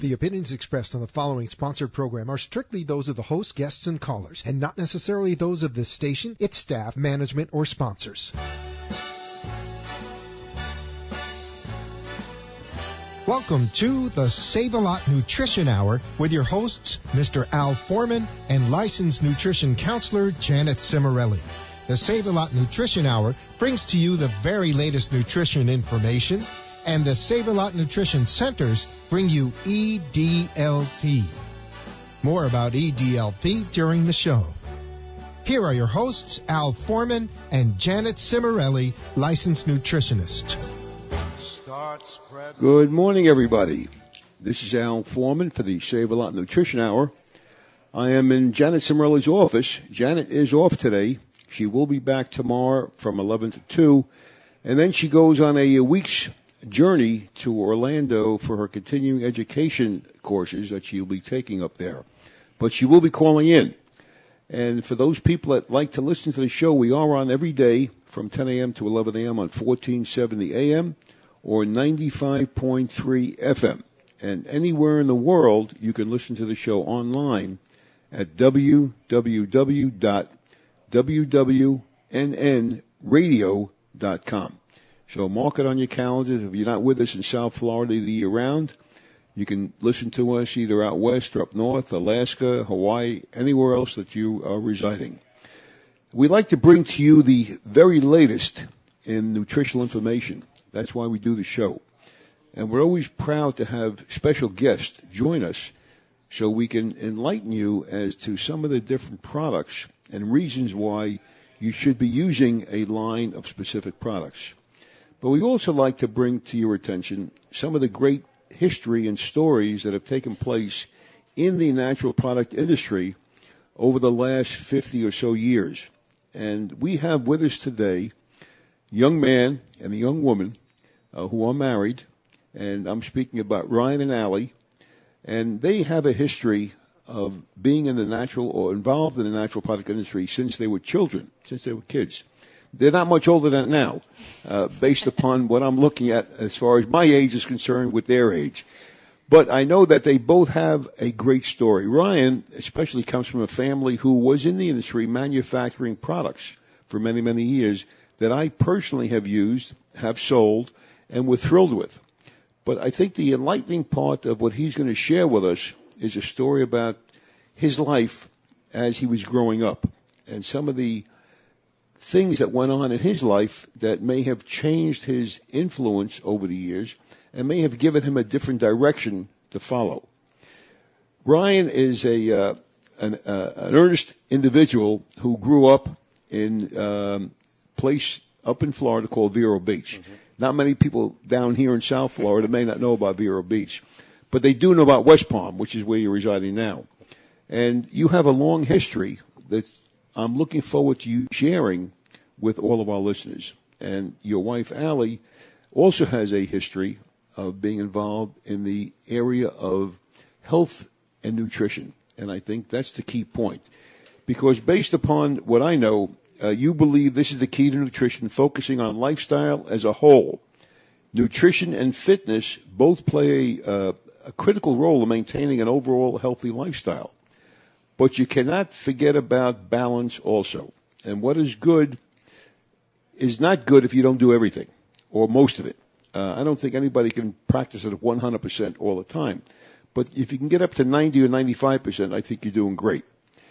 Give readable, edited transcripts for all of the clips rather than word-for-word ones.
The opinions expressed on the following sponsored program are strictly those of the host, guests, and callers, and not necessarily those of this station, its staff, management, or sponsors. Welcome to the Save-A-Lot Nutrition Hour with your hosts, Mr. Al Foreman and licensed nutrition counselor Janet Cimarelli. The Save-A-Lot Nutrition Hour brings to you the very latest nutrition information, and the Save-A-Lot Nutrition Centers bring you EDLP. More about EDLP during the show. Here are your hosts, Al Foreman and Janet Cimarelli, licensed nutritionist. Good morning, everybody. This is Al Foreman for the Save-A-Lot Nutrition Hour. I am in Janet Cimarelli's office. Janet is off today. She will be back tomorrow from 11 to 2, and then she goes on a week's journey to Orlando for her continuing education courses that she'll be taking up there. But she will be calling in. And for those people that like to listen to the show, we are on every day from 10 a.m. to 11 a.m. on 1470 a.m. or 95.3 FM. And anywhere in the world, you can listen to the show online at www.wwnnradio.com. So mark it on your calendars. If you're not with us in South Florida the year round, you can listen to us either out west or up north, Alaska, Hawaii, anywhere else that you are residing. We like to bring to you the very latest in nutritional information. That's why we do the show. And we're always proud to have special guests join us so we can enlighten you as to some of the different products and reasons why you should be using a line of specific products. But we also like to bring to your attention some of the great history and stories that have taken place in the natural product industry over the last 50 or so years. And we have with us today a young man and a young woman who are married, and I'm speaking about Ryan and Allie, and they have a history of being in the natural or involved in the natural product industry since they were children, since they were kids. They're not much older than now, based upon what I'm looking at as far as my age is concerned with their age. But I know that they both have a great story. Ryan especially comes from a family who was in the industry manufacturing products for many, many years that I personally have used, have sold, and we're thrilled with. But I think the enlightening part of what he's going to share with us is a story about his life as he was growing up and some of the things that went on in his life that may have changed his influence over the years and may have given him a different direction to follow. Ryan is an earnest individual who grew up in a place up in Florida called Vero Beach. Mm-hmm. Not many people down here in South Florida may not know about Vero Beach, but they do know about West Palm, which is where you're residing now. And you have a long history that I'm looking forward to you sharing with all of our listeners. And your wife, Allie, also has a history of being involved in the area of health and nutrition. And I think that's the key point. Because based upon what I know, you believe this is the key to nutrition, focusing on lifestyle as a whole. Nutrition and fitness both play a critical role in maintaining an overall healthy lifestyle. But you cannot forget about balance also. And what is good is not good if you don't do everything, or most of it. I don't think anybody can practice it at 100% all the time. But if you can get up to 90 or 95%, I think you're doing great.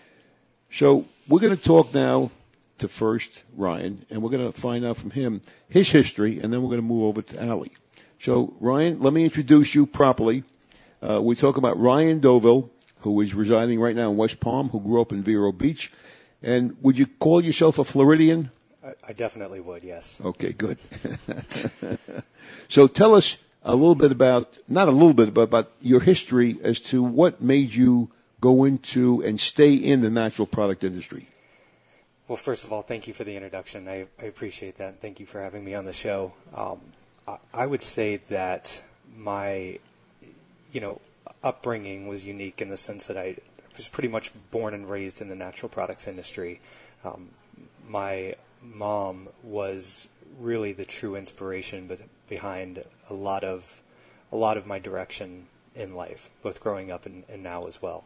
So we're going to talk now to first Ryan, and we're going to find out from him his history, and then we're going to move over to Allie. So, Ryan, let me introduce you properly. We talk about Ryan Doville, who is residing right now in West Palm, who grew up in Vero Beach. And would you call yourself a Floridian? I definitely would, yes. Okay, good. So tell us a little bit about, not a little bit, but about your history as to what made you go into and stay in the natural product industry. Well, first of all, thank you for the introduction. I appreciate that. Thank you for having me on the show. I would say that my, upbringing was unique in the sense that I was pretty much born and raised in the natural products industry. My mom was really the true inspiration behind a lot of my direction in life, both growing up and now as well.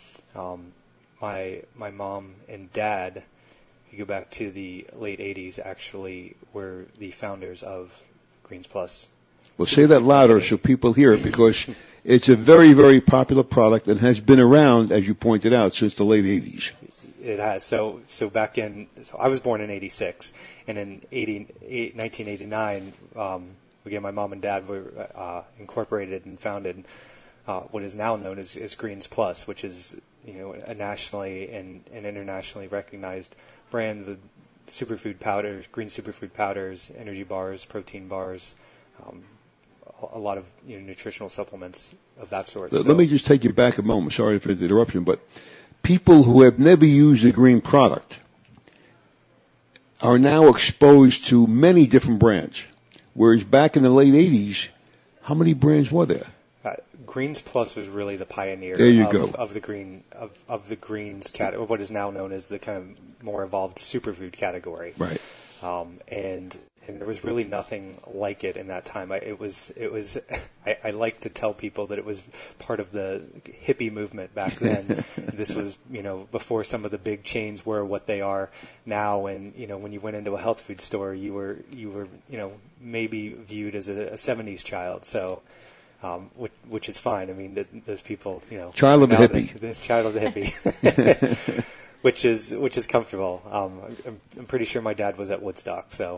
My mom and dad, if you go back to the late 80s, actually were the founders of Greens Plus. Well, say that louder so people hear it, because it's a very, very popular product and has been around, as you pointed out, since the late 80s. It has. So I was born in 86, and in 1989, again, my mom and dad were incorporated and founded what is now known as Greens Plus, which is a nationally and internationally recognized brand with superfood powders, green superfood powders, energy bars, protein bars, a lot of nutritional supplements of that sort. Let me just take you back a moment. Sorry for the interruption, but people who have never used a green product are now exposed to many different brands, whereas back in the late 80s, how many brands were there? Greens Plus was really the pioneer of the greens category, what is now known as the kind of more evolved superfood category. Right. And there was really nothing like it in that time. I like to tell people that it was part of the hippie movement back then. This was, before some of the big chains were what they are now. And, when you went into a health food store, you were, maybe viewed as a 70s child. So, which is fine. I mean, those people, Child of the hippie. The child of the hippie. which is comfortable. I'm pretty sure my dad was at Woodstock, so.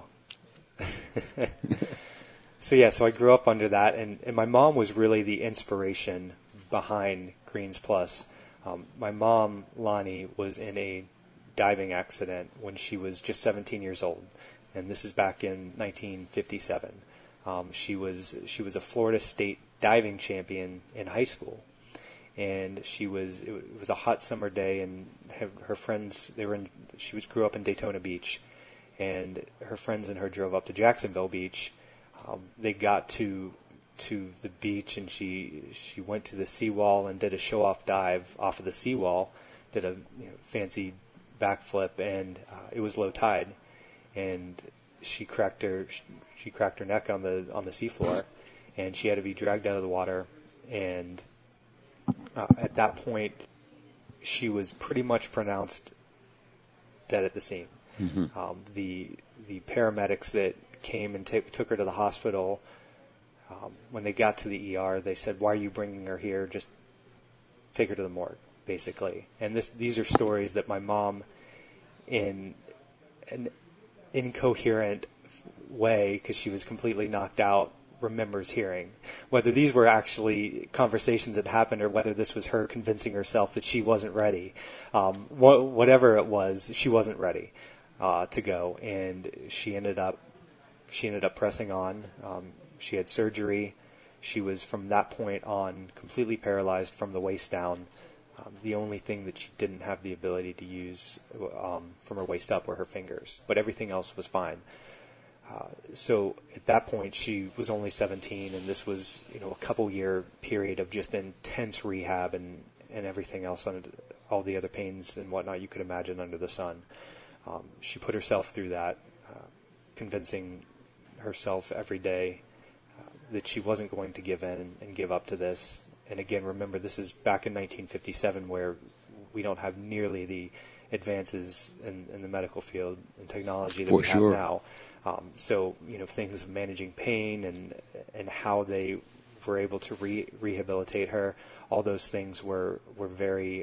So I grew up under that, and my mom was really the inspiration behind Greens Plus. My mom, Lonnie, was in a diving accident when she was just 17 years old, and this is back in 1957. She was a Florida State diving champion in high school, and it was a hot summer day, and her friends she grew up in Daytona Beach, and her friends and her drove up to Jacksonville Beach. They got to the beach, and she went to the seawall and did a show-off dive off of the seawall, did a fancy backflip, and it was low tide, and she cracked her neck on the seafloor, and she had to be dragged out of the water. And at that point, she was pretty much pronounced dead at the scene. Mm-hmm. The paramedics that came and took her to the hospital, when they got to the ER, they said, "Why are you bringing her here? Just take her to the morgue," basically. And these are stories that my mom, in an incoherent way, because she was completely knocked out, remembers hearing. Whether these were actually conversations that happened or whether this was her convincing herself that she wasn't ready, whatever it was, she wasn't ready to go, and she ended up pressing on. She had surgery. She was, from that point on, completely paralyzed from the waist down. The only thing that she didn't have the ability to use from her waist up were her fingers, but everything else was fine. So at that point, she was only 17, and this was, a couple-year period of just intense rehab and everything else, under all the other pains and whatnot you could imagine under the sun. She put herself through that, convincing herself every day that she wasn't going to give in and give up to this. And again, remember, this is back in 1957, where we don't have nearly the advances in the medical field and technology that we have now. So, things of managing pain and how they were able to rehabilitate her, all those things were very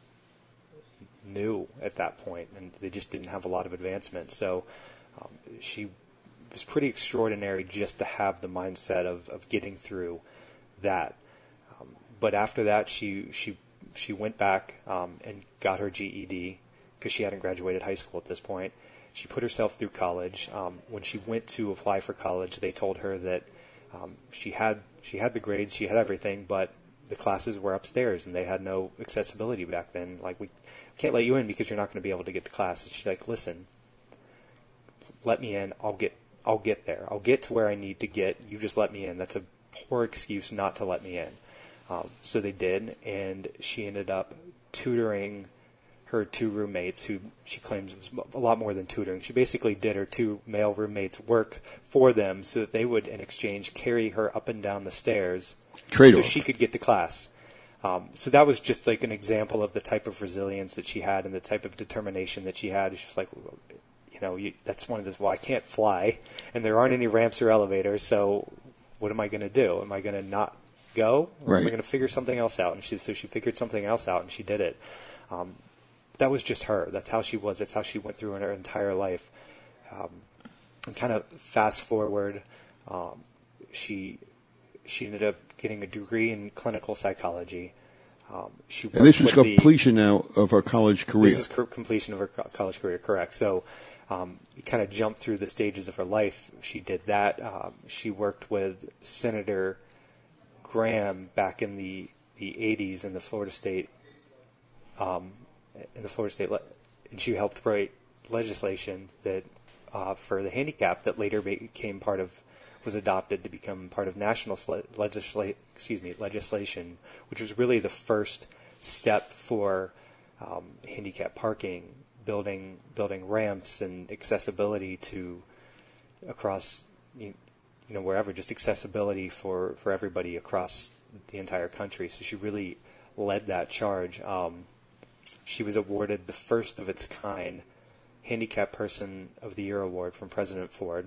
new at that point, and they just didn't have a lot of advancement. So she was pretty extraordinary just to have the mindset of getting through that. But after that, she went back and got her GED, because she hadn't graduated high school at this point. She put herself through college. When she went to apply for college, they told her that she had the grades, she had everything, but the classes were upstairs, and they had no accessibility back then. Like, we can't let you in because you're not going to be able to get to class. And she's like, "Listen, let me in. I'll get there. I'll get to where I need to get. You just let me in." That's a poor excuse not to let me in. So they did, and she ended up tutoring her 2 roommates, who she claims was a lot more than tutoring. She basically did her 2 male roommates work for them so that they would, in exchange, carry her up and down the stairs so she could get to class. So that was just like an example of the type of resilience that she had and the type of determination that she had. She was like, that's one of the, well, I can't fly, and there aren't any ramps or elevators, so what am I going to do? Am I going to not go? Or am I going to figure something else out? And so she figured something else out, and she did it. That was just her. That's how she was. That's how she went through in her entire life. And kind of fast forward, she ended up getting a degree in clinical psychology. And this is completion now of her college career. This is completion of her college career, correct. So you kind of jumped through the stages of her life. She did that. She worked with Senator Graham back in the 80s in the Florida State. And she helped write legislation that for the handicap that later was adopted to become part of national legislation, which was really the first step for handicap parking, building ramps and accessibility to across wherever, just accessibility for everybody across the entire country. So she really led that charge. She was awarded the first of its kind Handicap Person of the Year award from President Ford.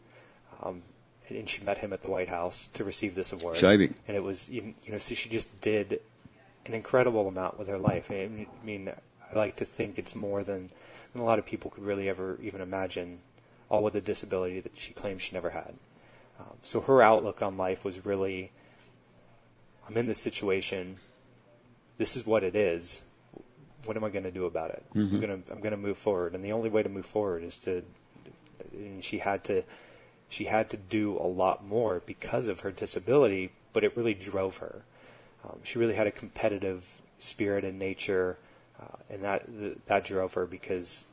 And she met him at the White House to receive this award. Exciting. And it was, so she just did an incredible amount with her life. I mean, I like to think it's more than a lot of people could really ever even imagine, all with a disability that she claims she never had. So her outlook on life was really, I'm in this situation. This is what it is. What am I going to do about it? Mm-hmm. I'm going to move forward, and the only way to move forward is to. And she had to do a lot more because of her disability, but it really drove her. She really had a competitive spirit and nature, and that drove her because,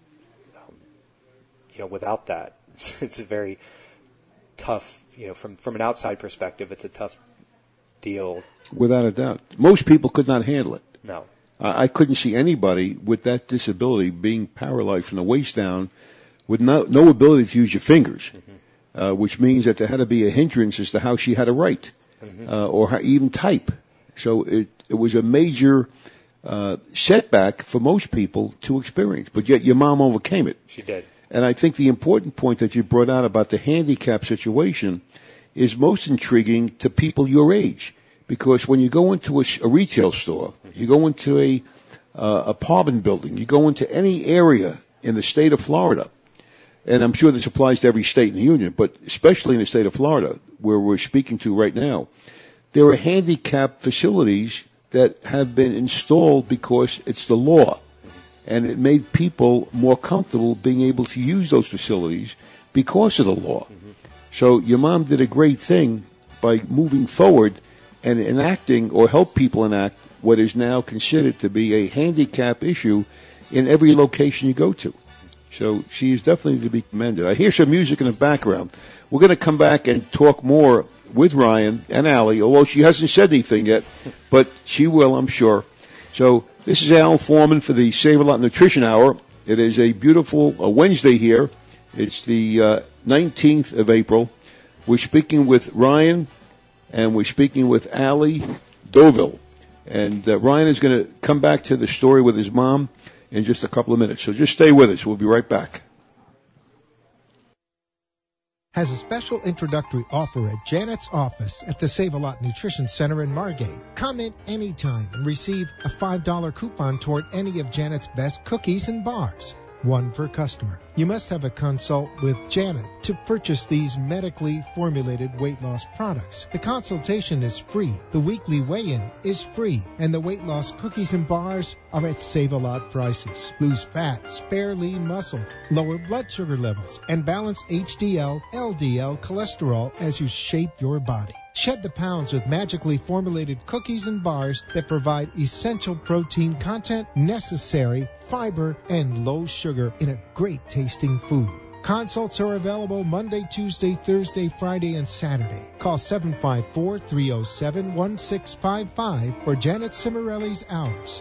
without that, it's a very tough. From an outside perspective, it's a tough deal. Without a doubt, most people could not handle it. No. I couldn't see anybody with that disability being paralyzed from the waist down with no ability to use your fingers, which means that there had to be a hindrance as to how she had to write or even type. So it was a major setback for most people to experience, but yet your mom overcame it. She did. And I think the important point that you brought out about the handicap situation is most intriguing to people your age. Because when you go into a retail store, you go into a apartment building, you go into any area in the state of Florida, and I'm sure this applies to every state in the union, but especially in the state of Florida, where we're speaking to right now, there are handicap facilities that have been installed because it's the law. And it made people more comfortable being able to use those facilities because of the law. So your mom did a great thing by moving forward and enacting or help people enact what is now considered to be a handicap issue in every location you go to. So she is definitely to be commended. I hear some music in the background. We're going to come back and talk more with Ryan and Allie, although she hasn't said anything yet, but she will, I'm sure. So this is Al Foreman for the Save-A-Lot Nutrition Hour. It is a beautiful Wednesday here. It's the 19th of April. We're speaking with Ryan, and we're speaking with Allie Doville. And Ryan is going to come back to the story with his mom in just a couple of minutes. So just stay with us. We'll be right back. Has a special introductory offer at Janet's office at the Save-A-Lot Nutrition Center in Margate. Come in anytime and receive a $5 coupon toward any of Janet's best cookies and bars. One per customer. You must have a consult with Janet to purchase these medically formulated weight loss products. The consultation is free, the weekly weigh-in is free, and the weight loss cookies and bars are at Save-A-Lot prices. Lose fat, spare lean muscle, lower blood sugar levels, and balance HDL, LDL cholesterol as you shape your body. Shed the pounds with magically formulated cookies and bars that provide essential protein content, necessary fiber, and low sugar in a great tasting food. Consults are available Monday, Tuesday, Thursday, Friday, and Saturday. Call 754-307-1655 for Janet Cimarelli's hours.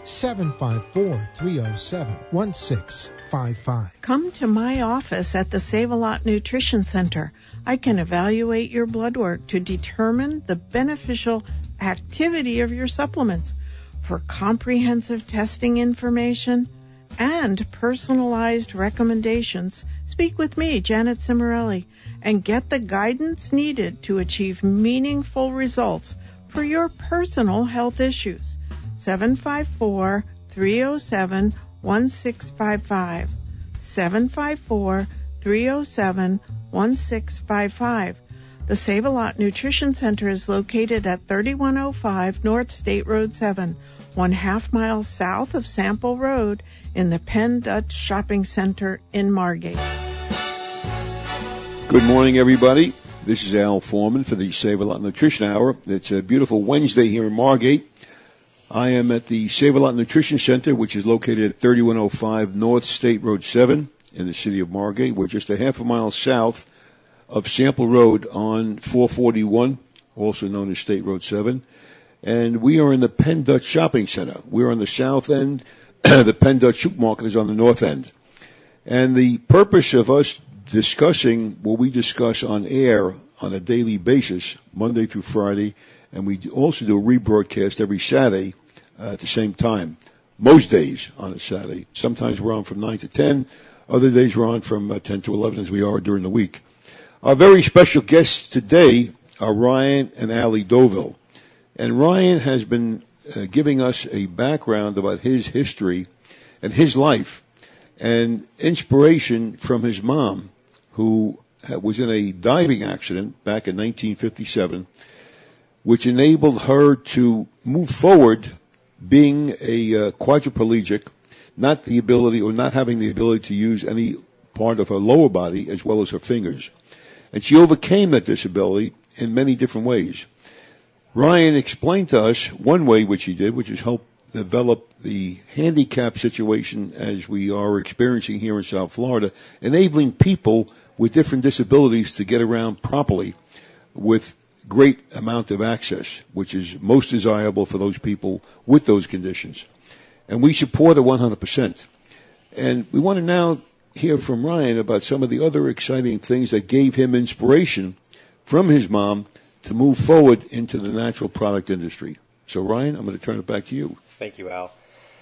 754-307-1655. Come to my office at the Save-A-Lot Nutrition Center. I can evaluate your blood work to determine the beneficial activity of your supplements. For comprehensive testing information and personalized recommendations, speak with me, Janet Cimarelli, and get the guidance needed to achieve meaningful results for your personal health issues. 754-307-1655. 754-307-1655. The Save-A-Lot Nutrition Center is located at 3105 North State Road 7, 1/2 mile south of Sample Road in the Penn Dutch Shopping Center in Margate. Good morning, everybody. This is Al Foreman for the Save-A-Lot Nutrition Hour. It's a beautiful Wednesday here in Margate. I am at the Save-A-Lot Nutrition Center, which is located at 3105 North State Road 7 in the city of Margate. We're just a 1/2 mile south of Sample Road on 441, also known as State Road 7. And we are in the Penn Dutch Shopping Center. We're on the south end. The Penn Dutch Supermarket is on the north end. And the purpose of us discussing what we discuss on air on a daily basis, Monday through Friday, and we also do a rebroadcast every Saturday at the same time. Most days on a Saturday. Sometimes we're on from 9 to 10. Other days we're on from 10 to 11 as we are during the week. Our very special guests today are Ryan and Allie Doville. And Ryan has been giving us a background about his history and his life and inspiration from his mom, who was in a diving accident back in 1957, which enabled her to move forward being a quadriplegic, not having the ability to use any part of her lower body as well as her fingers. And she overcame that disability in many different ways. Ryan explained to us one way which he did, which is help develop the handicap situation as we are experiencing here in South Florida, enabling people with different disabilities to get around properly with great amount of access, which is most desirable for those people with those conditions. And we support it 100%. And we want to now hear from Ryan about some of the other exciting things that gave him inspiration from his mom to move forward into the natural product industry. So, Ryan, I'm going to turn it back to you. Thank you, Al.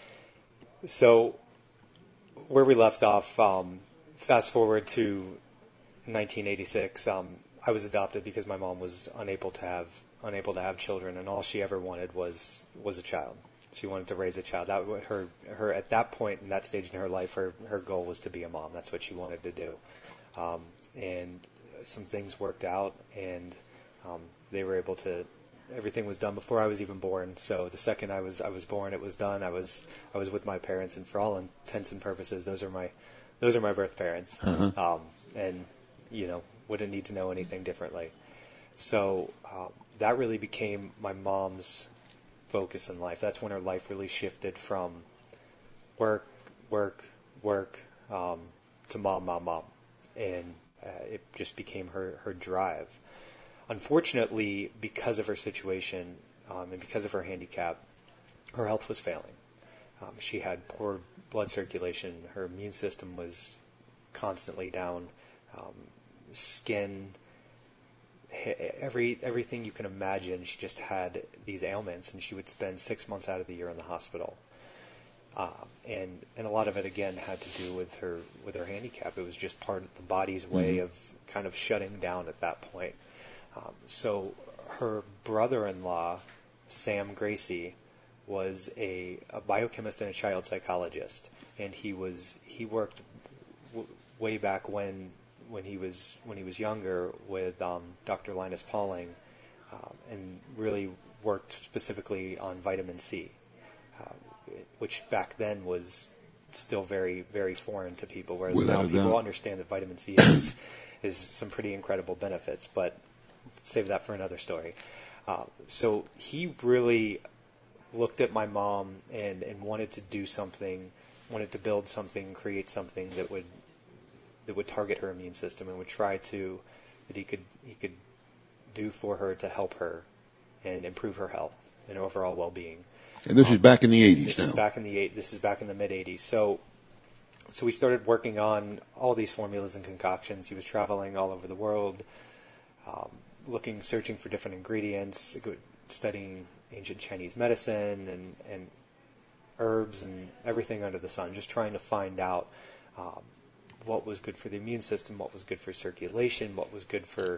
So, where we left off, fast forward to 1986, I was adopted because my mom was unable to have children, and all she ever wanted was a child. She wanted to raise a child. That her at that point in that stage in her life, her goal was to be a mom. That's what she wanted to do. And some things worked out, and they were able to. Everything was done before I was even born. So the second I was born, it was done. I was with my parents, and for all intents and purposes, those are my birth parents. Uh-huh. And wouldn't need to know anything differently. So that really became my mom's focus in life. That's when her life really shifted from work to mom, and it just became her drive. Unfortunately, because of her situation and because of her handicap, her health was failing. She had poor blood circulation. Her immune system was constantly down. Skin, everything you can imagine. She just had these ailments, and she would spend 6 months out of the year in the hospital. And a lot of it again had to do with her handicap. It was just part of the body's way of kind of shutting down at that point. So her brother-in-law, Sam Gracie, was a biochemist and a child psychologist, and he worked way back when he was younger with Dr. Linus Pauling, and really worked specifically on vitamin C, which back then was still very, very foreign to people, whereas now people understand that vitamin C is some pretty incredible benefits, but save that for another story. So he really looked at my mom and wanted to do something, wanted to build something, create something that would would target her immune system and would try to that he could do for her to help her and improve her health and overall well-being. And this is back in the 80s This now. This is back in the mid-80s. So we started working on all these formulas and concoctions. He was traveling all over the world, searching for different ingredients, studying ancient Chinese medicine and herbs and everything under the sun, just trying to find out what was good for the immune system, what was good for circulation, what was good for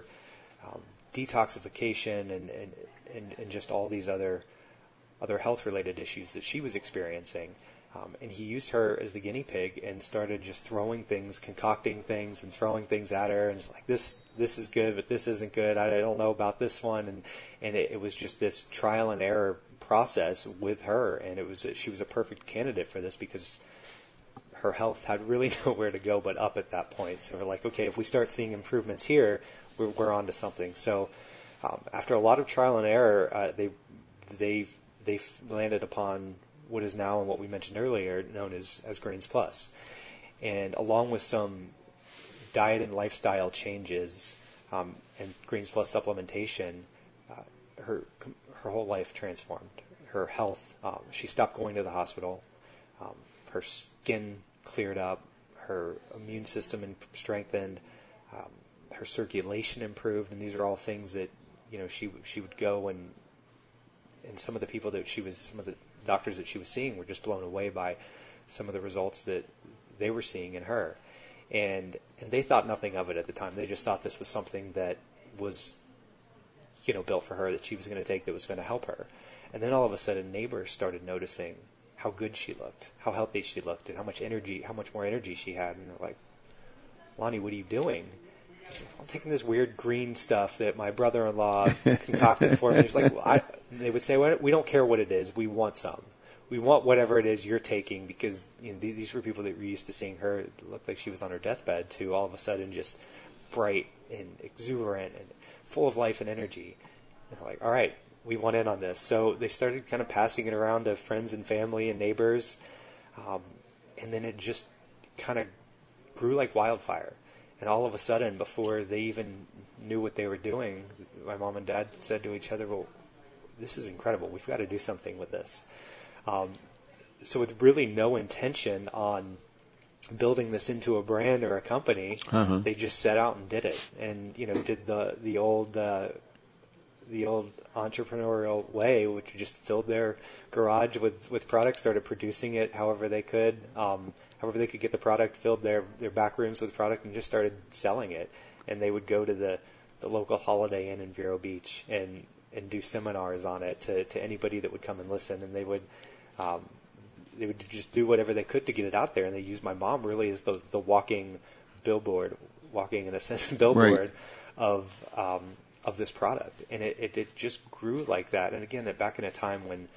detoxification, and just all these other health-related issues that she was experiencing. And he used her as the guinea pig and started just throwing things, concocting things, and throwing things at her, and just like, this is good, but this isn't good. I don't know about this one, and it was just this trial and error process with her, and she was a perfect candidate for this because her health had really nowhere to go but up at that point. So we're like, okay, if we start seeing improvements here, we're on to something. So after a lot of trial and error, they landed upon what is now, and what we mentioned earlier, known as Greens Plus. And along with some diet and lifestyle changes and Greens Plus supplementation, her whole life transformed. Her health, she stopped going to the hospital. Her skin cleared up. Her immune system strengthened. Her circulation improved. And these are all things that, she would go and some of the people some of the doctors that she was seeing were just blown away by some of the results that they were seeing in her. And they thought nothing of it at the time. They just thought this was something that was, built for her, that she was going to take, that was going to help her. And then all of a sudden, neighbors started noticing how good she looked, how healthy she looked, and how much more energy she had. And they're like, Lonnie, what are you doing? She's like, I'm taking this weird green stuff that my brother-in-law concocted for me. She's like, they would say, well, we don't care what it is. We want some. We want whatever it is you're taking, because these were people that were used to seeing her. It looked like she was on her deathbed, to all of a sudden just bright and exuberant and full of life and energy. And they're like, all right, we want in on this. So they started kind of passing it around to friends and family and neighbors, and then it just kind of grew like wildfire. And all of a sudden, before they even knew what they were doing, my mom and dad said to each other, well, this is incredible. We've got to do something with this. So with really no intention on building this into a brand or a company, they just set out and did it. And, did the old entrepreneurial way, which just filled their garage with products, started producing it however they could. However they could get the product, filled their back rooms with product, and just started selling it. And they would go to the local Holiday Inn in Vero Beach and do seminars on it to anybody that would come and listen. And they would just do whatever they could to get it out there. And they used my mom really as the walking billboard, in a sense, billboard right. of this product. And it just grew like that. And again, back in a time when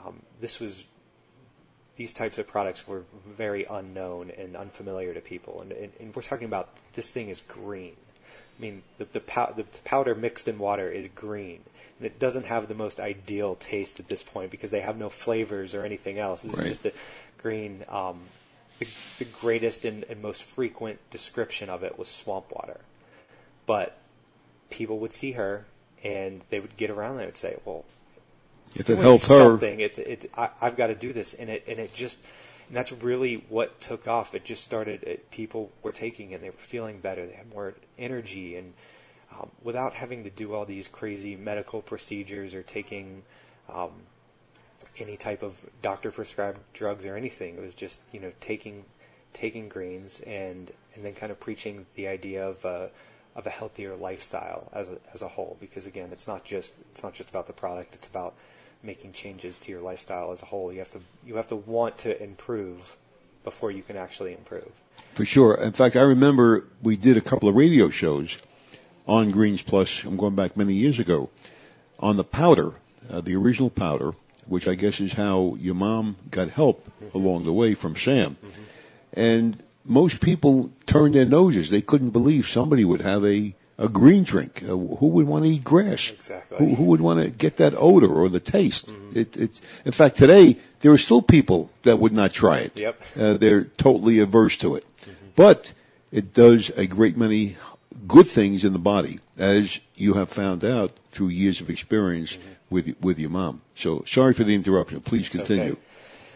these types of products were very unknown and unfamiliar to people. And we're talking about, this thing is green. I mean, the powder mixed in water is green. And it doesn't have the most ideal taste at this point because they have no flavors or anything else. This is just a green. The greatest and most frequent description of it was swamp water. But people would see her and they would get around there and say, well, if it helps her, I've got to do this, and that's really what took off. It just started. People were taking it; they were feeling better. They had more energy, and without having to do all these crazy medical procedures or taking any type of doctor-prescribed drugs or anything. It was just taking greens and then kind of preaching the idea of a healthier lifestyle as a whole. Because again, it's not just about the product; it's about making changes to your lifestyle as a whole. You have to want to improve before you can actually improve. For sure. In fact, I remember we did a couple of radio shows on Greens Plus. I'm going back many years ago on the powder, the original powder, which I guess is how your mom got help along the way from Sam. Mm-hmm. And most people turned their noses. They couldn't believe somebody would have a green drink. Who would want to eat grass? Exactly. Who would want to get that odor or the taste? Mm-hmm. In fact, today, there are still people that would not try it. Yep. They're totally averse to it. Mm-hmm. But it does a great many good things in the body, as you have found out through years of experience with your mom. So sorry for the interruption. Please continue. Okay.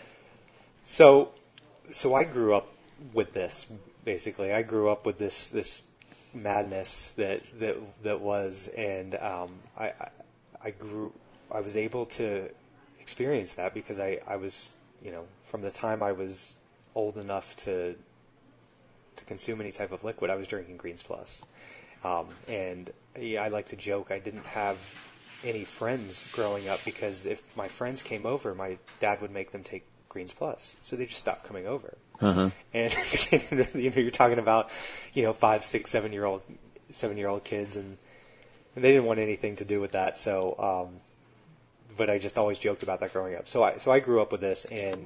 So I grew up with this. Basically, I grew up with this madness that was, and I was able to experience that because I was, from the time I was old enough to consume any type of liquid, I was drinking Greens Plus. And I like to joke, I didn't have any friends growing up because if my friends came over, my dad would make them take Greens Plus. So they just stopped coming over. Uh-huh. And you're talking about, 5, 6, 7-year-old kids, and they didn't want anything to do with that. So, but I just always joked about that growing up. So I grew up with this, and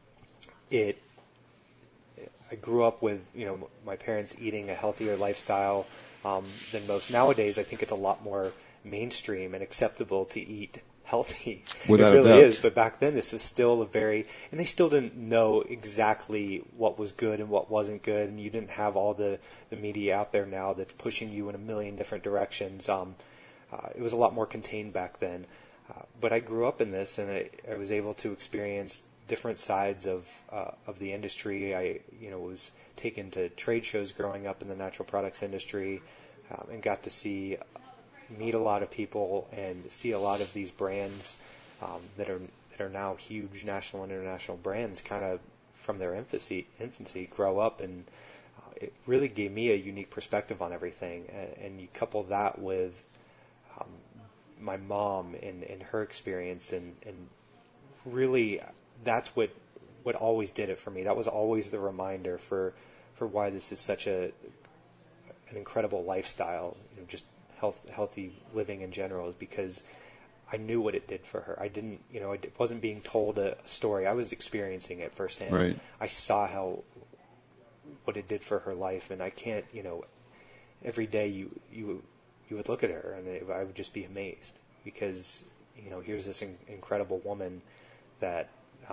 I grew up with, my parents eating a healthier lifestyle than most. Nowadays, I think it's a lot more mainstream and acceptable to eat healthy. Without it really a doubt. is. But back then, this was still and they still didn't know exactly what was good and what wasn't good, and you didn't have all the media out there now that's pushing you in a million different directions. It was a lot more contained back then. But I grew up in this, and I was able to experience different sides of the industry. I was taken to trade shows growing up in the natural products industry, and got to meet a lot of people and see a lot of these brands that are now huge national and international brands, kind of from their infancy grow up, and it really gave me a unique perspective on everything. And you couple that with my mom and her experience, and really that's what always did it for me. That was always the reminder for why this is such an incredible lifestyle, just healthy living in general, is because I knew what it did for her. I didn't, I wasn't being told a story. I was experiencing it firsthand. Right. I saw what it did for her life, and I can't, every day you would look at her and I would just be amazed because, here's this incredible woman that,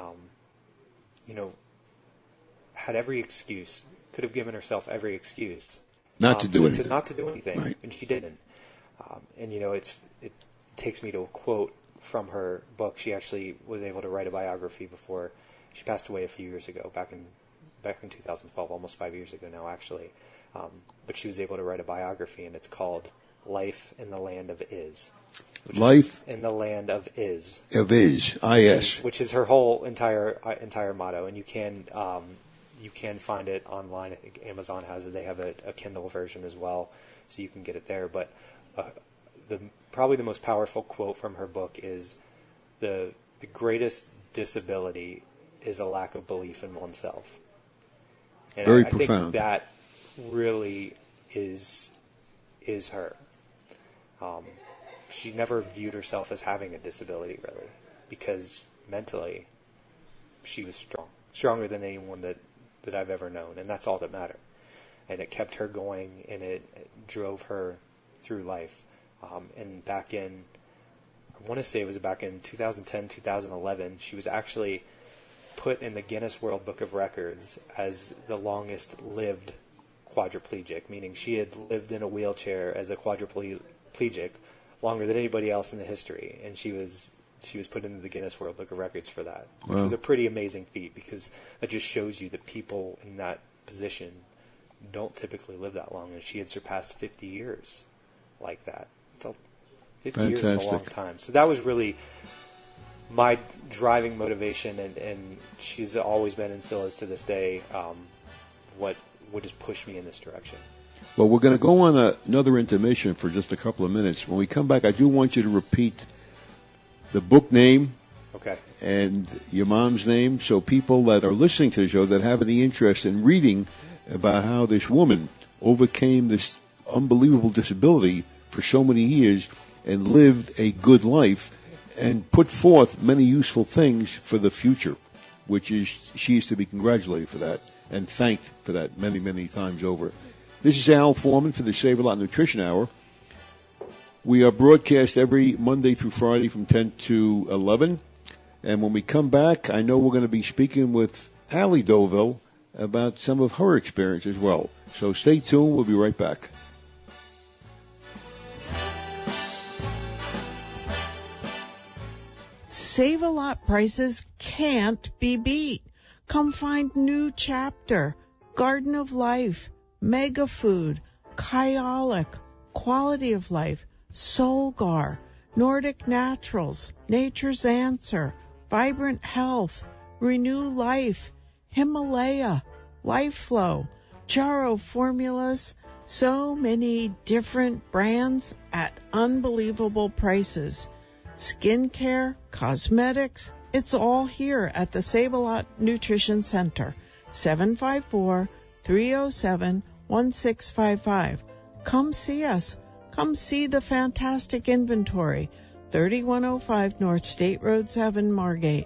had every excuse, could have given herself every excuse not to do anything. Not to do anything, right. And she didn't. And it takes me to a quote from her book. She actually was able to write a biography before she passed away a few years ago, back in 2012, almost 5 years ago now, actually. But she was able to write a biography, and it's called Life in the Land of Is. Life in the Land of Is. Of Is, I-S. Which is her whole entire motto, and you can find it online. I think Amazon has it. They have a Kindle version as well, so you can get it there. But probably the most powerful quote from her book is, the greatest disability is a lack of belief in oneself. And Very I profound. think that really is her. She never viewed herself as having a disability, really, because mentally she was stronger than anyone that I've ever known, and that's all that mattered. And it kept her going, and it drove her through life. And back in, I want to say it was back in 2010, 2011, she was actually put in the Guinness World Book of Records as the longest lived quadriplegic, meaning she had lived in a wheelchair as a quadriplegic longer than anybody else in the history, and she was put into the Guinness World Book of Records for that, which was a pretty amazing feat, because that just shows you that people in that position don't typically live that long, and she had surpassed 50 years like that. 50 years is a long time. So that was really my driving motivation, and she's always been, and still is to this day, what has pushed me in this direction. Well, we're going to go on another intermission for just a couple of minutes. When we come back, I do want you to repeat the book name, okay, and your mom's name, so people that are listening to the show that have any interest in reading about how this woman overcame this unbelievable disability for so many years and lived a good life and put forth many useful things for the future, which is, she is to be congratulated for that and thanked for that many, many times over. This is Al Foreman for the Save-A-Lot Nutrition Hour. We are broadcast every Monday through Friday from 10 to 11. And when we come back, I know we're going to be speaking with Allie Doville about some of her experience as well. So stay tuned. We'll be right back. Save-A-Lot prices can't be beat. Come find New Chapter, Garden of Life, Mega Food, Kyolic, Quality of Life, Solgar, Nordic Naturals, Nature's Answer, Vibrant Health, Renew Life, Himalaya, LifeFlow, Jaro Formulas, so many different brands at unbelievable prices. Skincare, cosmetics, it's all here at the Save-A-Lot Nutrition Center, 754-307-1655. Come see us. Come see the fantastic inventory. 3105 North State Road 7, Margate,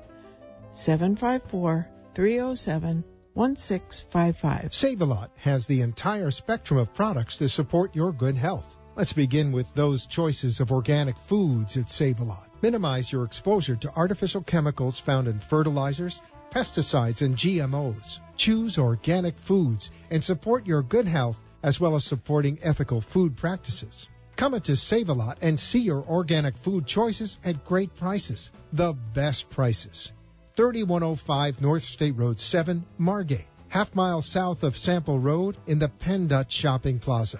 754-307-1655. Save-A-Lot has the entire spectrum of products to support your good health. Let's begin with those choices of organic foods at Save-A-Lot. Minimize your exposure to artificial chemicals found in fertilizers, pesticides, and GMOs. Choose organic foods and support your good health as well as supporting ethical food practices. Come into Save-A-Lot and see your organic food choices at great prices. The best prices. 3105 North State Road 7, Margate. Half-mile south of Sample Road in the Penn Dutch Shopping Plaza.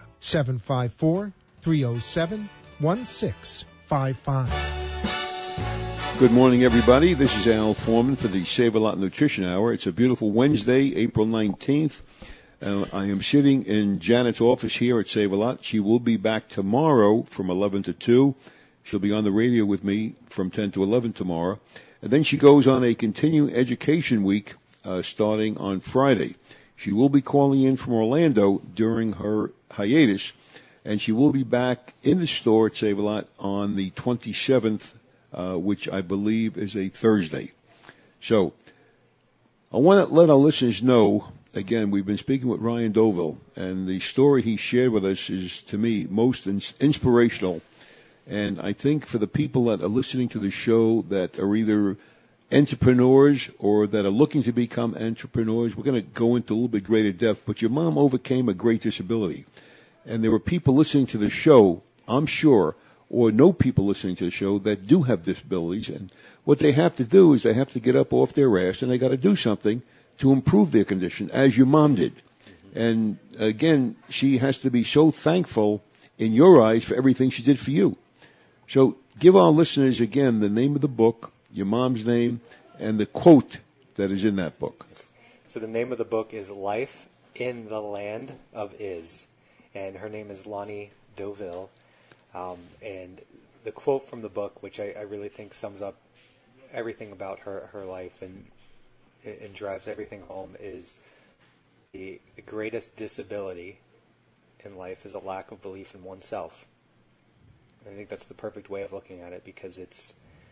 754-307-1655. Good morning, everybody. This is Al Foreman for the Save-A-Lot Nutrition Hour. It's a beautiful Wednesday, April 19th. I am sitting in Janet's office here at Save-A-Lot. She will be back tomorrow from 11 to 2. She'll be on the radio with me from 10 to 11 tomorrow. And then she goes on a continuing education week starting on Friday. She will be calling in from Orlando during her hiatus, and she will be back in the store at Save-A-Lot on the 27th, which I believe is a Thursday. So I want to let our listeners know, again, we've been speaking with Ryan Deauville, and the story he shared with us is, to me, most inspirational. And I think for the people that are listening to the show that are either entrepreneurs or that are looking to become entrepreneurs, we're going to go into a little bit greater depth. But your mom overcame a great disability. And there were people listening to the show, I'm sure, or know people listening to the show that do have disabilities. And what they have to do is they have to get up off their ass and they got to do something to improve their condition, as your mom did. And again, she has to be so thankful in your eyes for everything she did for you. So give our listeners, again, the name of the book, your mom's name, and the quote that is in that book. So the name of the book is Life in the Land of Is, and her name is Lonnie Deauville. And the quote from the book, which I really think sums up everything about her life and drives everything home, is the greatest disability in life is a lack of belief in oneself. And I think that's the perfect way of looking at it, because it's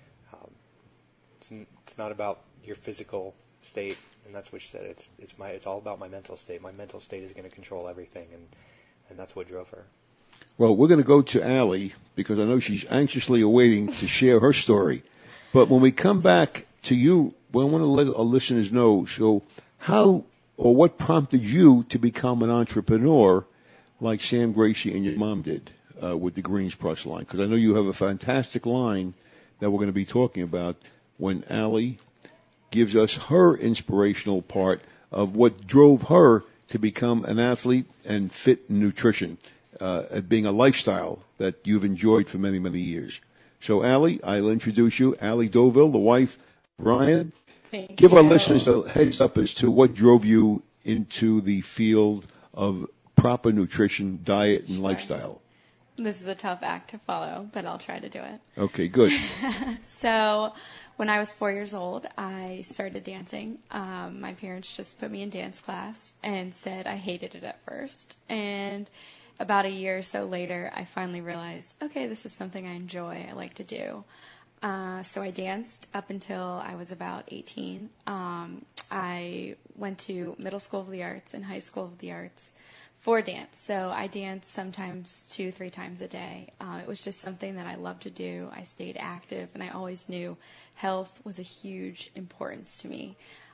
not about your physical state, and that's what she said. It's all about my mental state. My mental state is going to control everything, and that's what drove her. Well, we're going to go to Allie because I know she's anxiously awaiting to share her story. But when we come back to you, we want to let our listeners know, so how or what prompted you to become an entrepreneur like Sam Gracie and your mom did with the Greens Plus line? Because I know you have a fantastic line that we're going to be talking about when Allie gives us her inspirational part of what drove her to become an athlete and fit in nutrition, being a lifestyle that you've enjoyed for many, many years. So, Allie, I'll introduce you. Allie Deauville, the wife of Ryan. Give our listeners a heads up as to what drove you into the field of proper nutrition, diet, and lifestyle. This is a tough act to follow, but I'll try to do it. Okay, good. So when I was 4 years old, I started dancing. My parents just put me in dance class and said I hated it at first. And about a year or so later, I finally realized, okay, this is something I enjoy, I like to do. So I danced up until I was about 18. I went to Middle School of the Arts and High School of the Arts for dance. So I danced sometimes 2-3 times a day. It was just something that I loved to do. I stayed active, and I always knew health was a huge importance to me.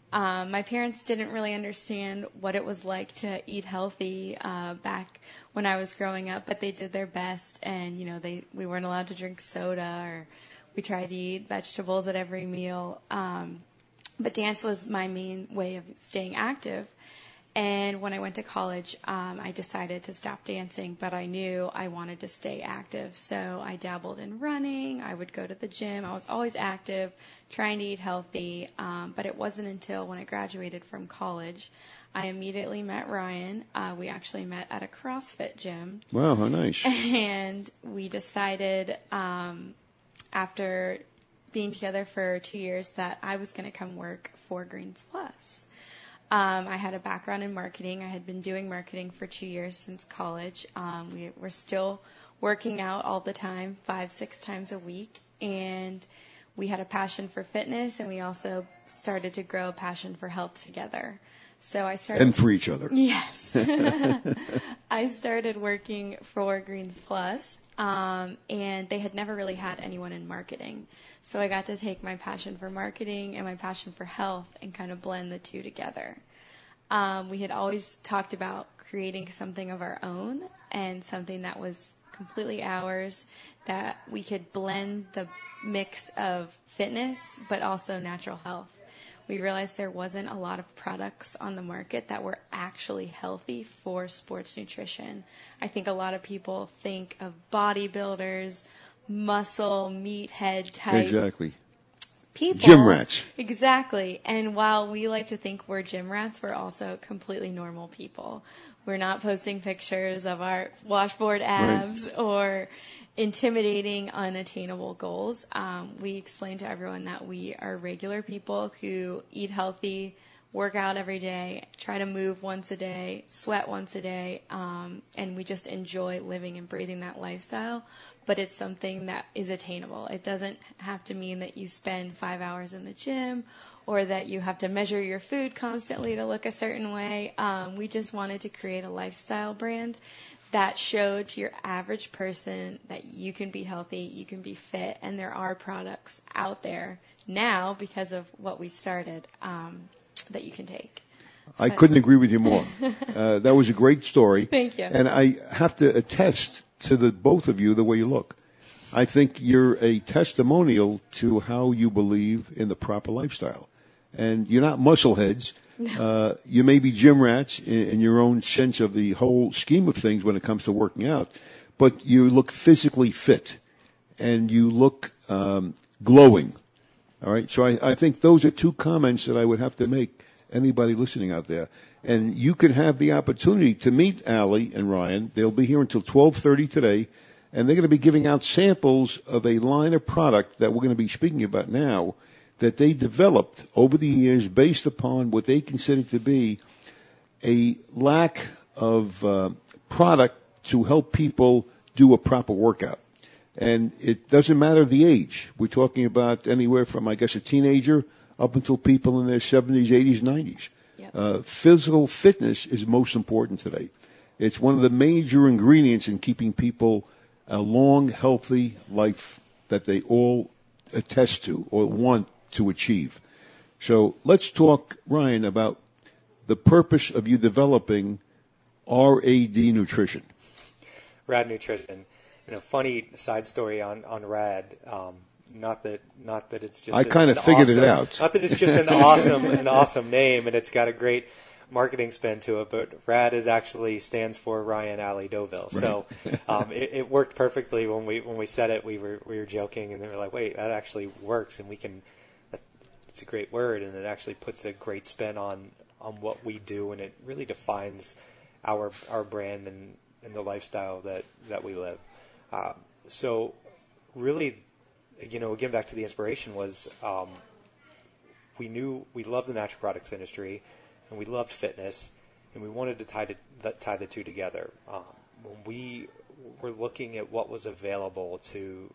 My parents didn't really understand what it was like to eat healthy back when I was growing up, but they did their best. And we weren't allowed to drink soda, or we tried to eat vegetables at every meal. But dance was my main way of staying active. And when I went to college, I decided to stop dancing, but I knew I wanted to stay active. So I dabbled in running. I would go to the gym. I was always active, trying to eat healthy. But it wasn't until when I graduated from college, I immediately met Ryan. We actually met at a CrossFit gym. Wow, how nice. And we decided after being together for 2 years that I was going to come work for Greens Plus. I had a background in marketing. I had been doing marketing for 2 years since college. We were still working out all the time, 5-6 times a week. And we had a passion for fitness, and we also started to grow a passion for health together. So I started. And for each other. Yes. I started working for Greens Plus, and they had never really had anyone in marketing. So I got to take my passion for marketing and my passion for health and kind of blend the two together. We had always talked about creating something of our own and something that was completely ours, that we could blend the mix of fitness but also natural health. We realized there wasn't a lot of products on the market that were actually healthy for sports nutrition. I think a lot of people think of bodybuilders, muscle, meathead type Exactly. people. Gym rats. Exactly. And while we like to think we're gym rats, we're also completely normal people. We're not posting pictures of our washboard abs or intimidating, unattainable goals. We explain to everyone that we are regular people who eat healthy, work out every day, try to move once a day, sweat once a day, and we just enjoy living and breathing that lifestyle. But it's something that is attainable. It doesn't have to mean that you spend 5 hours in the gym or that you have to measure your food constantly to look a certain way. We just wanted to create a lifestyle brand that showed to your average person that you can be healthy, you can be fit, and there are products out there now because of what we started that you can take. So, I couldn't agree with you more. That was a great story. Thank you. And I have to attest to the both of you the way you look. I think you're a testimonial to how you believe in the proper lifestyle. And you're not muscleheads. No. You may be gym rats in your own sense of the whole scheme of things when it comes to working out, but you look physically fit and you look glowing. All right. So I think those are two comments that I would have to make anybody listening out there. And you can have the opportunity to meet Allie and Ryan. They'll be here until 12:30 today, and they're going to be giving out samples of a line of product that we're going to be speaking about now that they developed over the years based upon what they consider to be a lack of product to help people do a proper workout. And it doesn't matter the age. We're talking about anywhere from, I guess, a teenager up until people in their 70s, 80s, 90s. Yep. Physical fitness is most important today. It's one of the major ingredients in keeping people a long, healthy life that they all attest to or want to achieve. So let's talk, Ryan, about the purpose of you developing RAD Nutrition. Rad Nutrition. And a funny side story on Rad. Not that it's just. I kind of figured it out. Not that it's just an awesome name, and it's got a great marketing spin to it. But Rad actually stands for Ryan Allie Deauville. Right. So it worked perfectly when we said it. We were joking, and they were like, "Wait, that actually works, and we can." It's a great word, and it actually puts a great spin on what we do, and it really defines our brand and the lifestyle that we live. So really, again, back to the inspiration was we knew we loved the natural products industry and we loved fitness, and we wanted to tie the two together. When we were looking at what was available to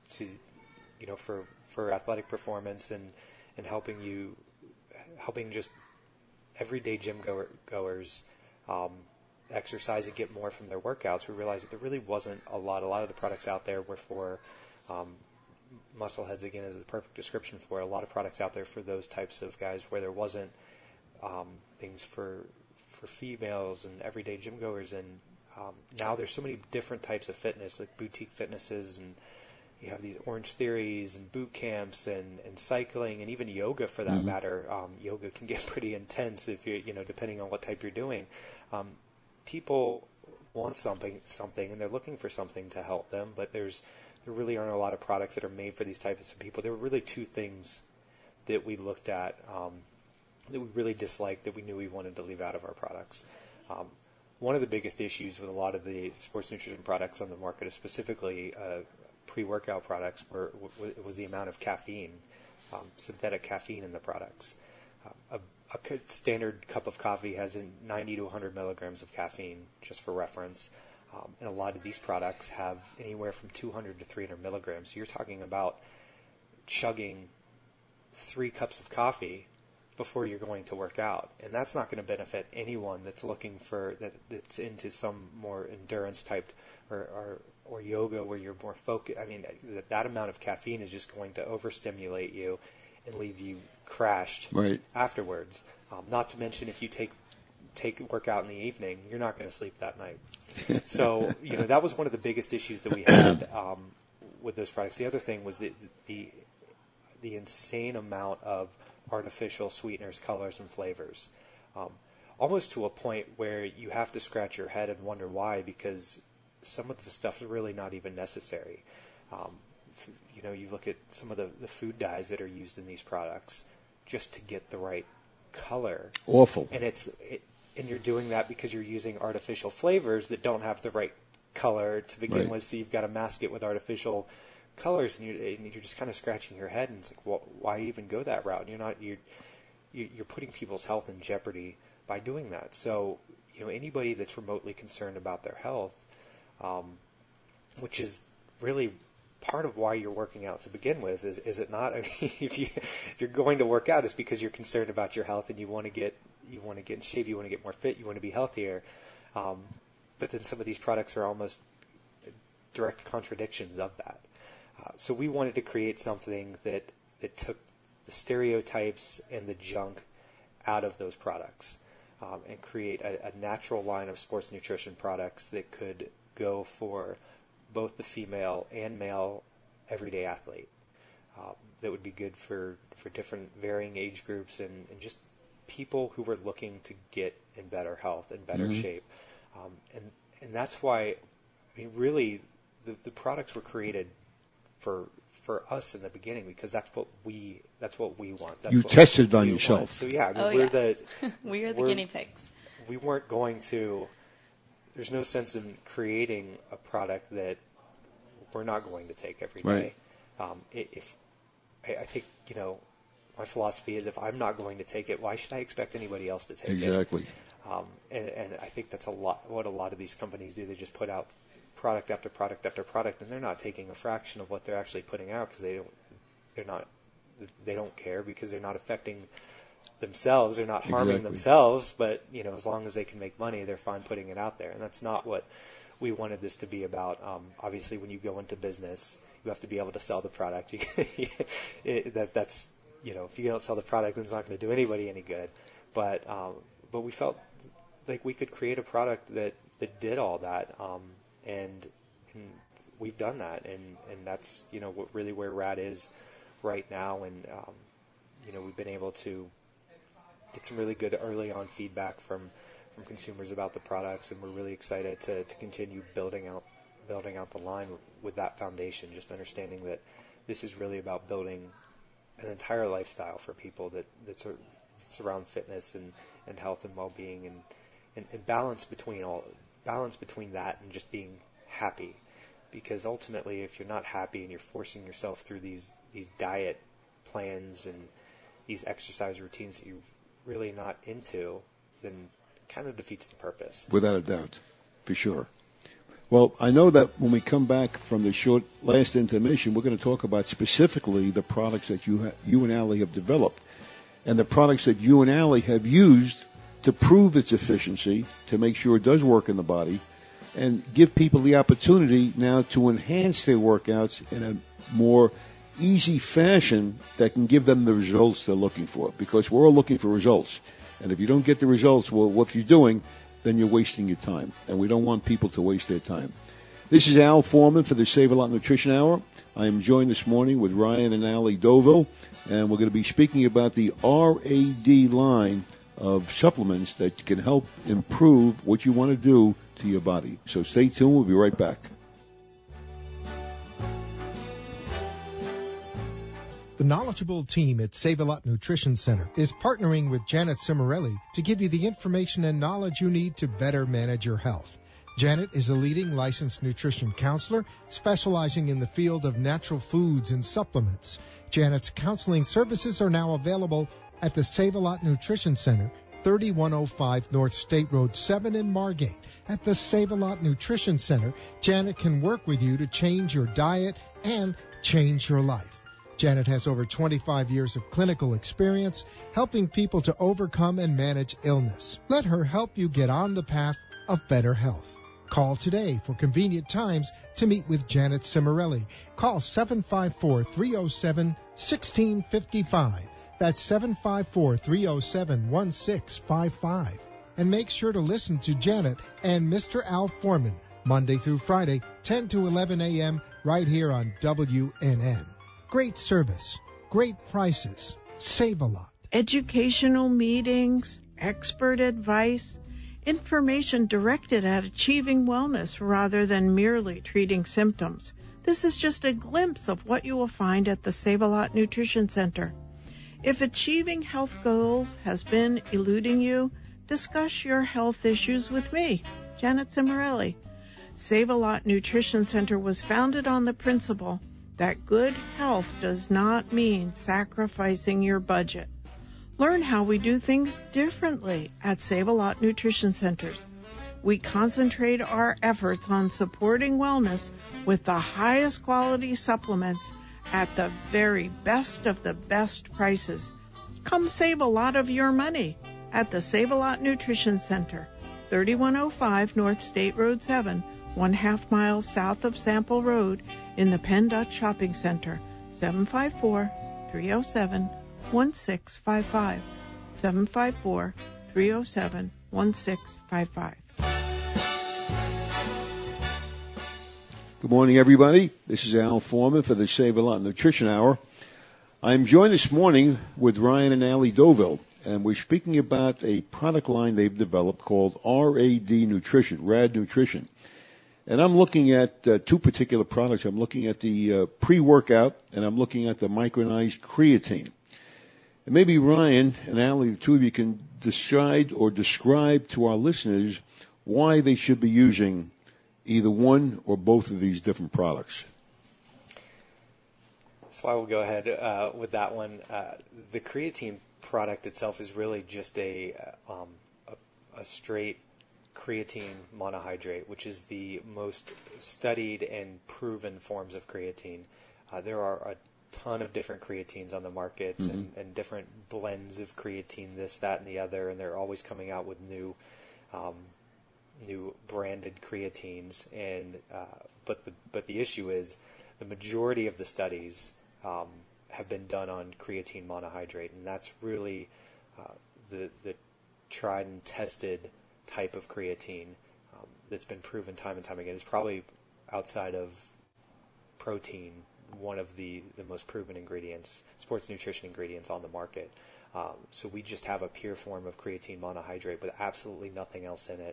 for athletic performance and helping just everyday gym goers exercise and get more from their workouts, we realized that there really wasn't a lot. A lot of the products out there were for Muscleheads, again, is the perfect description for it. A lot of products out there for those types of guys where there wasn't things for females and everyday gym goers. And now there's so many different types of fitness, like boutique fitnesses, and you have these Orange Theories and boot camps and cycling and even yoga for that matter. Yoga can get pretty intense if depending on what type you're doing. People want something, and they're looking for something to help them, but there really aren't a lot of products that are made for these types of people. There were really two things that we looked at that we really disliked, that we knew we wanted to leave out of our products. One of the biggest issues with a lot of the sports nutrition products on the market, specifically pre-workout products, was the amount of caffeine, synthetic caffeine in the products. A standard cup of coffee has 90 to 100 milligrams of caffeine, just for reference. And a lot of these products have anywhere from 200 to 300 milligrams. So you're talking about chugging 3 cups of coffee before you're going to work out. And that's not going to benefit anyone that's looking for, that's into some more endurance type or yoga where you're more focused. I mean, that amount of caffeine is just going to overstimulate you and leave you crashed afterwards. Not to mention if you take workout in the evening, you're not going to sleep that night. So, that was one of the biggest issues that we had with those products. The other thing was the insane amount of artificial sweeteners, colors, and flavors. Almost to a point where you have to scratch your head and wonder why, because some of the stuff is really not even necessary. You look at some of the food dyes that are used in these products just to get the right color. Awful. And and you're doing that because you're using artificial flavors that don't have the right color to begin with, so you've got to mask it with artificial colors, and you're just kind of scratching your head, and it's like, well, why even go that route? You're putting people's health in jeopardy by doing that. So, anybody that's remotely concerned about their health, which is really part of why you're working out to begin with, is it not? I mean, if you're going to work out, it's because you're concerned about your health and you want to get in shape, you want to get more fit, you want to be healthier. But then some of these products are almost direct contradictions of that. So we wanted to create something that took the stereotypes and the junk out of those products, and create a natural line of sports nutrition products that could go for both the female and male everyday athlete. That would be good for different varying age groups and just people who were looking to get in better health and better shape. And that's why, really, the products were created for us in the beginning, because that's what we want. That's you what tested on yourself. Want. So yeah, we are the guinea pigs. We weren't going to. There's no sense in creating a product that we're not going to take every day. I think my philosophy is, if I'm not going to take it, why should I expect anybody else to take it? Exactly. And I think that's what a lot of these companies do. They just put out product after product after product, and they're not taking a fraction of what they're actually putting out, because they don't care, because they're not affecting themselves, they're not harming themselves. But as long as they can make money, they're fine putting it out there, and that's not what we wanted this to be about. Obviously, when you go into business, you have to be able to sell the product. That's if you don't sell the product, then it's not going to do anybody any good. But we felt like we could create a product that did all that, and we've done that, and that's what really where RAD is right now, and we've been able to get some really good early on feedback from consumers about the products, and we're really excited to continue building out the line with that foundation, just understanding that this is really about building an entire lifestyle for people that's around fitness and health and well-being, and balance between that and just being happy. Because ultimately, if you're not happy and you're forcing yourself through these diet plans and these exercise routines that you're really not into, then it kind of defeats the purpose. Without a doubt, for sure. Well, I know that when we come back from the short last intermission, we're going to talk about specifically the products that you and Allie have developed, and the products that you and Allie have used to prove its efficiency, to make sure it does work in the body, and give people the opportunity now to enhance their workouts in a more easy fashion that can give them the results they're looking for, because we're all looking for results. And if you don't get the results, well, what you're doing, then you're wasting your time. And we don't want people to waste their time. This is Al Foreman for the Save-A-Lot Nutrition Hour. I am joined this morning with Ryan and Allie Doville, and we're going to be speaking about the RAD line of supplements that can help improve what you want to do to your body. So stay tuned. We'll be right back. The knowledgeable team at Save-A-Lot Nutrition Center is partnering with Janet Cimarelli to give you the information and knowledge you need to better manage your health. Janet is a leading licensed nutrition counselor specializing in the field of natural foods and supplements. Janet's counseling services are now available at the Save-A-Lot Nutrition Center, 3105 North State Road 7 in Margate. At the Save-A-Lot Nutrition Center, Janet can work with you to change your diet and change your life. Janet has over 25 years of clinical experience helping people to overcome and manage illness. Let her help you get on the path of better health. Call today for convenient times to meet with Janet Cimarelli. Call 754-307-1655. That's 754-307-1655. And make sure to listen to Janet and Mr. Al Foreman Monday through Friday, 10 to 11 a.m. right here on WNN. Great service, great prices, save a lot. Educational meetings, expert advice, information directed at achieving wellness rather than merely treating symptoms. This is just a glimpse of what you will find at the Save-A-Lot Nutrition Center. If achieving health goals has been eluding you, discuss your health issues with me, Janet Cimarelli. Save-A-Lot Nutrition Center was founded on the principle that good health does not mean sacrificing your budget. Learn how we do things differently at Save-A-Lot Nutrition Centers. We concentrate our efforts on supporting wellness with the highest quality supplements at the very best of the best prices. Come save a lot of your money at the Save-A-Lot Nutrition Center, 3105 North State Road 7, 1/2 mile south of Sample Road in the Penn Dutch Shopping Center, 754-307-1655, 754-307-1655. Good morning, everybody. This is Al Foreman for the Save-A-Lot Nutrition Hour. I'm joined this morning with Ryan and Allie Doville, and we're speaking about a product line they've developed called RAD Nutrition, RAD Nutrition. And I'm looking at two particular products. I'm looking at the pre-workout, and I'm looking at the micronized creatine. And maybe Ryan and Allie, the two of you, can decide or describe to our listeners why they should be using either one or both of these different products. So I will go ahead with that one. The creatine product itself is really just a straight creatine monohydrate, which is the most studied and proven forms of creatine. There are a ton of different creatines on the market, and different blends of creatine, this, that, and the other, and they're always coming out with new branded creatines. And but the issue is the majority of the studies have been done on creatine monohydrate, and that's really the tried and tested type of creatine that's been proven time and time again. It's probably, outside of protein, one of the most proven ingredients, sports nutrition ingredients on the market. So we just have a pure form of creatine monohydrate with absolutely nothing else in it.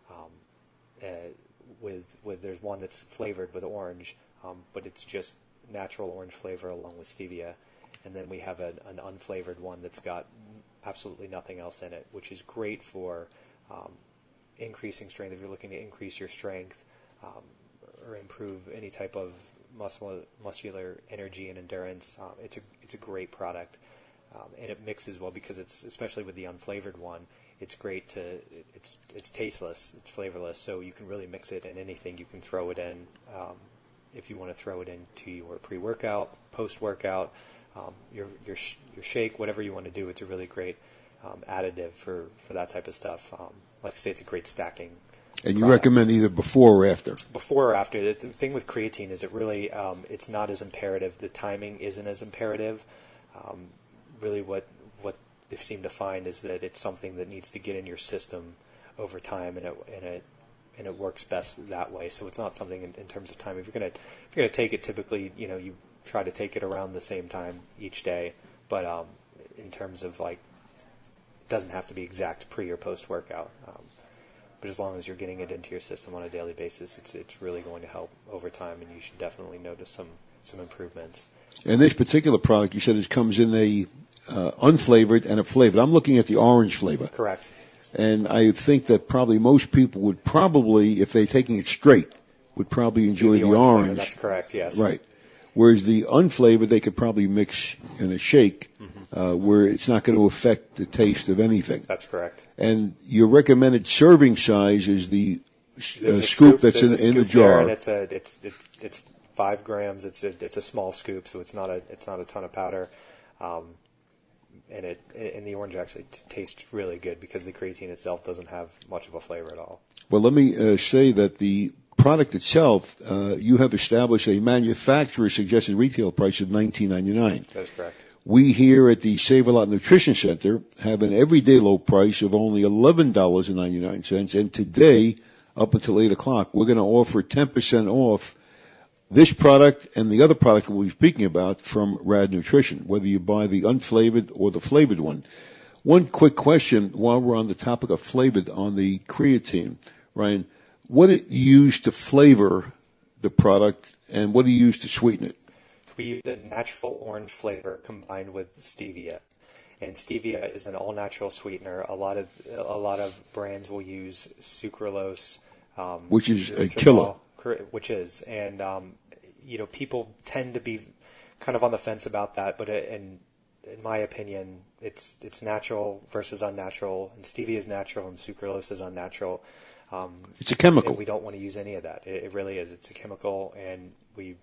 There's one that's flavored with orange, but it's just natural orange flavor along with stevia. And then we have an unflavored one that's got absolutely nothing else in it, which is great for increasing strength. If you're looking to increase your strength or improve any type of muscular energy and endurance, it's a great product. And it mixes well because it's, especially with the unflavored one, it's great it's tasteless, it's flavorless, so you can really mix it in anything. You can throw it in if you want to throw it into your pre-workout, post-workout, your shake, whatever you want to do. It's a really great additive for that type of stuff. Like I say, it's a great stacking And you recommend either before or after? Before or after. The thing with creatine is it really, it's not as imperative. The timing isn't as imperative. Really what they've seemed to find is that it's something that needs to get in your system over time, and it works best that way. So it's not something in terms of time. If you're gonna take it, typically, you try to take it around the same time each day. But in terms of it doesn't have to be exact pre or post workout. But as long as you're getting it into your system on a daily basis, it's really going to help over time, and you should definitely notice some improvements. And this particular product, you said, it comes in a unflavored and a flavored. I'm looking at the orange flavor. Correct. And I think that probably most people would probably, if they're taking it straight, would probably enjoy the orange. Flavor, that's correct, yes. Right. Whereas the unflavored, they could probably mix in a shake, where it's not going to affect the taste of anything. That's correct. And your recommended serving size is the scoop that's in the jar. And it's 5 grams. It's a small scoop, so it's not a ton of powder. And the orange actually tastes really good because the creatine itself doesn't have much of a flavor at all. Well, let me say that the product itself, you have established a manufacturer suggested retail price of $19.99. That's correct. We here at the Save-A-Lot Nutrition Center have an everyday low price of only $11.99. And today, up until 8 o'clock, we're going to offer 10% off this product and the other product that we'll be speaking about from Rad Nutrition, whether you buy the unflavored or the flavored one. One quick question while we're on the topic of flavored on the creatine. Ryan, what do you use to flavor the product, and what do you use to sweeten it? We use a natural orange flavor combined with stevia. And stevia is an all-natural sweetener. A lot of brands will use sucralose, which is a killer. Which is, and people tend to be kind of on the fence about that, but in my opinion, it's natural versus unnatural, and stevia is natural and sucralose is unnatural. It's a chemical. We don't want to use any of that. It really is. It's a chemical, and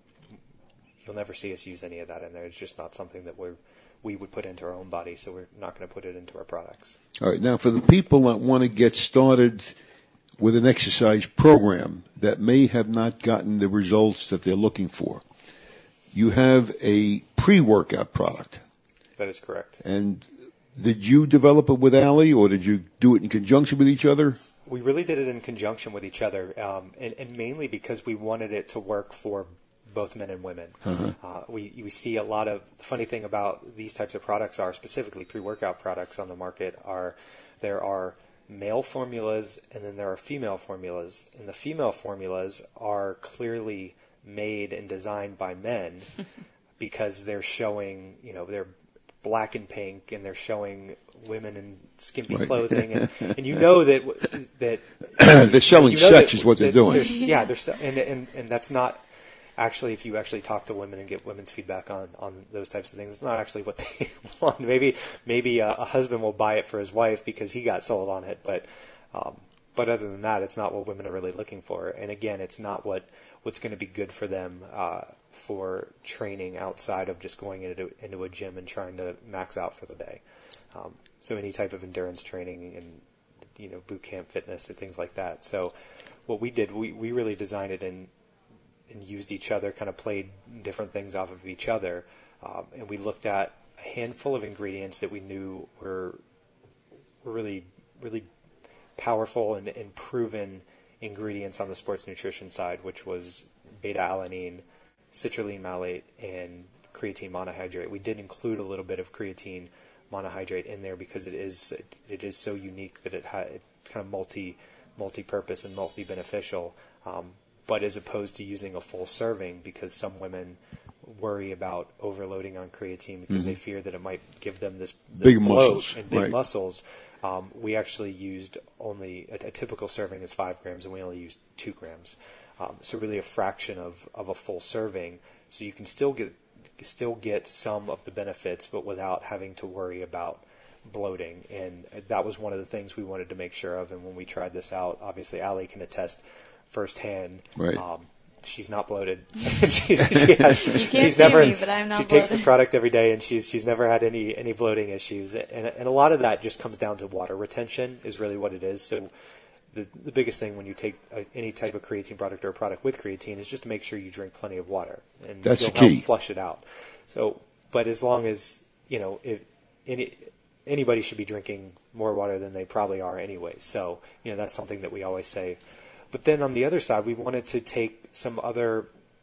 you'll never see us use any of that in there. It's just not something that we would put into our own body, so we're not going to put it into our products. All right. Now, for the people that want to get started with an exercise program that may have not gotten the results that they're looking for, you have a pre-workout product. That is correct. And did you develop it with Allie, or did you do it in conjunction with each other? We really did it in conjunction with each other, and mainly because we wanted it to work for both men and women. We see a lot of, the funny thing about these types of products are, specifically pre-workout products on the market, there are male formulas and then there are female formulas. And the female formulas are clearly made and designed by men because they're showing, they're black and pink, and they're showing women in skimpy clothing, and you know that they're selling sex is what they're doing. And that's not actually, if you actually talk to women and get women's feedback on those types of things, it's not actually what they want. Maybe a husband will buy it for his wife because he got sold on it, but other than that, it's not what women are really looking for. And again, it's not what's going to be good for them for training outside of just going into a gym and trying to max out for the day. So any type of endurance training and boot camp fitness and things like that. So what we did, we really designed it and used each other, kind of played different things off of each other, and we looked at a handful of ingredients that we knew were really, really powerful and proven ingredients on the sports nutrition side, which was beta-alanine, citrulline malate, and creatine monohydrate. We did include a little bit of creatine monohydrate in there because it is so unique that it's kind of multi-purpose and multi-beneficial. But as opposed to using a full serving, because some women worry about overloading on creatine because they fear that it might give them this big bloat muscles and big muscles. We actually used only a typical serving is 5 grams, and we only used 2 grams. So really a fraction of a full serving. So you can still get some of the benefits, but without having to worry about bloating. And that was one of the things we wanted to make sure of. And when we tried this out, obviously Allie can attest firsthand. Right. She's not bloated. You can't see me, but I'm not bloated. She takes the product every day, and she's never had any bloating issues. And a lot of that just comes down to water retention is really what it is. So the biggest thing when you take any type of creatine product or a product with creatine is just to make sure you drink plenty of water, and that's you'll the key. help flush it out. So, but as long as, if anybody should be drinking more water than they probably are anyway. So, that's something that we always say. But then on the other side, we wanted to take some other,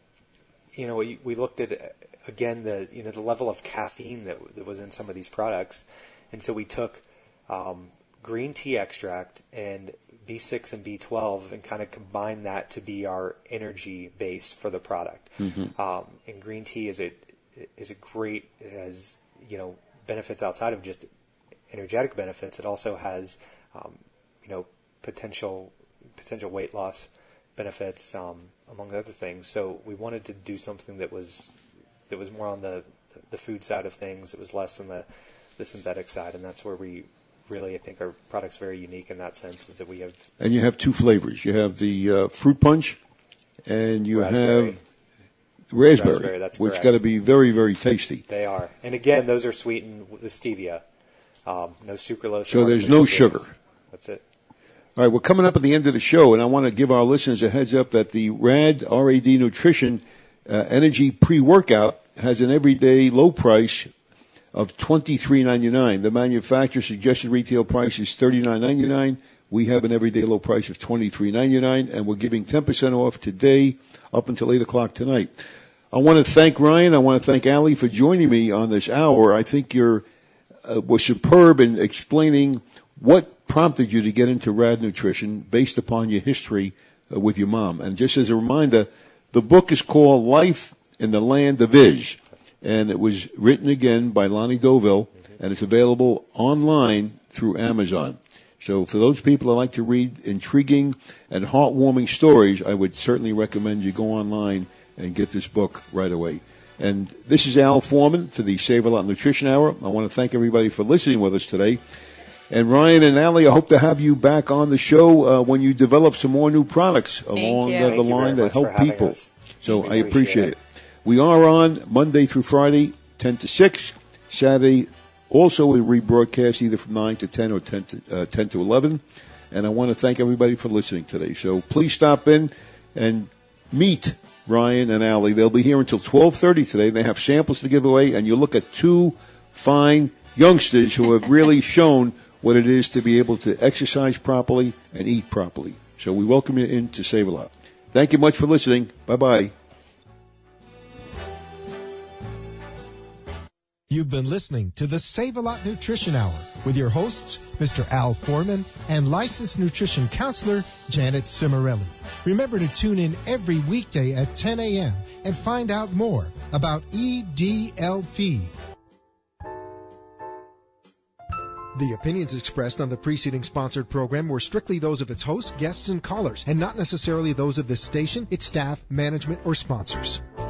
we looked at, again, the level of caffeine that was in some of these products. And so we took green tea extract and B6 and B12 and kind of combined that to be our energy base for the product. Mm-hmm. And green tea is a great, it has, benefits outside of just energetic benefits. It also has, potential weight loss benefits, among other things. So we wanted to do something that was more on the food side of things. It was less on the synthetic side, and that's where we really, I think, our product's very unique in that sense, is that we have... And you have two flavors. You have the fruit punch, and you have raspberry, that's which correct. got to be very, very tasty. They are. And again, those are sweetened with stevia. No sucralose. So there's no sugar. That's it. All right, we're coming up at the end of the show, and I want to give our listeners a heads up that the RAD Nutrition Energy Pre-Workout has an everyday low price of $23.99. The manufacturer's suggested retail price is $39.99. We have an everyday low price of $23.99, and we're giving 10% off today up until 8 o'clock tonight. I want to thank Ryan. I want to thank Allie for joining me on this hour. I think you were superb in explaining what prompted you to get into RAD Nutrition based upon your history with your mom. And just as a reminder, the book is called Life in the Land of Iz, and it was written again by Lonnie Deauville, and it's available online through Amazon. So for those people that like to read intriguing and heartwarming stories, I would certainly recommend you go online and get this book right away. And this is Al Foreman for the Save a Lot Nutrition Hour. I want to thank everybody for listening with us today. And Ryan and Allie, I hope to have you back on the show when you develop some more new products along the line that help people. So I appreciate it. We are on Monday through Friday, 10 to 6. Saturday, also we rebroadcast either from 9 to 10 or 10 to 11. And I want to thank everybody for listening today. So please stop in and meet Ryan and Allie. They'll be here until 12:30 today. They have samples to give away, and you look at two fine youngsters who have really shown what it is to be able to exercise properly and eat properly. So we welcome you in to Save a Lot. Thank you much for listening. Bye-bye. You've been listening to the Save a Lot Nutrition Hour with your hosts, Mr. Al Foreman and licensed nutrition counselor, Janet Cimarelli. Remember to tune in every weekday at 10 a.m. and find out more about EDLP. The opinions expressed on the preceding sponsored program were strictly those of its hosts, guests, and callers, and not necessarily those of this station, its staff, management, or sponsors.